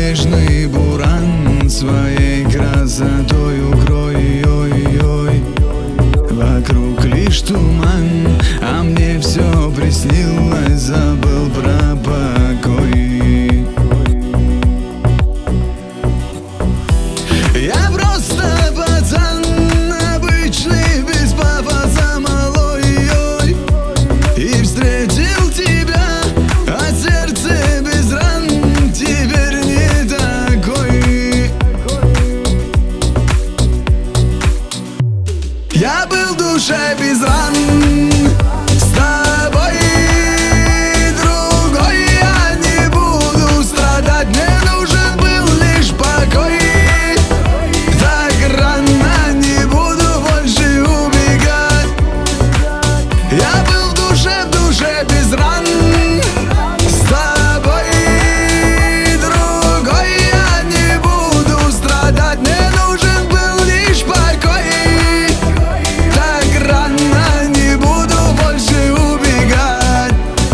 снежный буран своей красотой укрой, ой-ой. Вокруг лишь туман, а мне все приснилось, забыл про покой. Я просто пацан, обычный, без пафоса, малой, ой. И встретил тебя, а сердце без ран теперь не такой. Я был в душе без ран с тобой, другой я не буду страдать. Мне нужен был лишь покой. Так рано не буду больше убегать. Я был в душе без ран с тобой, другой я не буду страдать. Мне нужен был лишь покой. Так рано не буду больше убегать.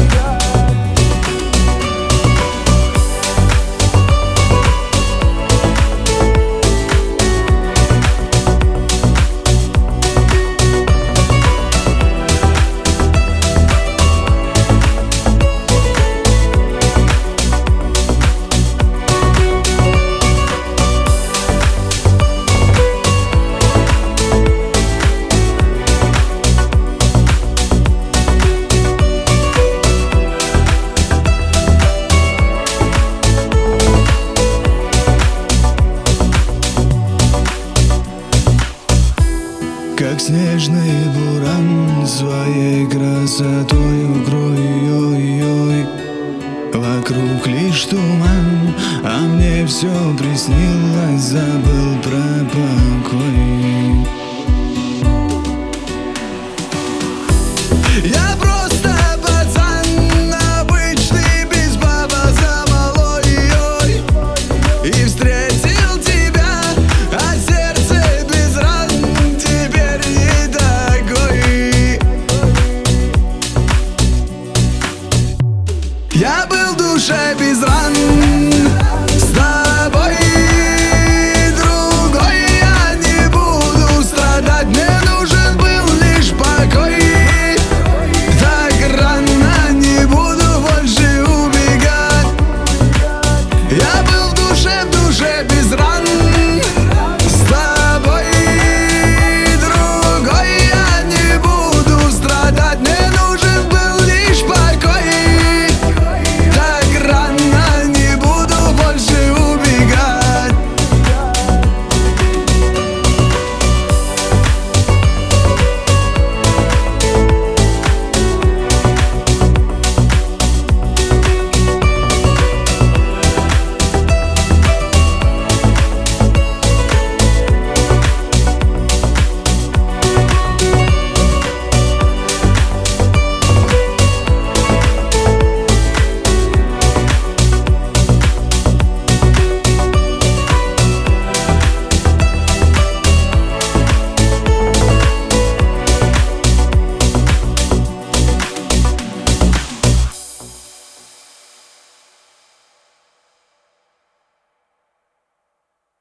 Как снежный буран своей красотой укрой, ой-ой. Вокруг лишь туман, а мне все приснилось, забыл про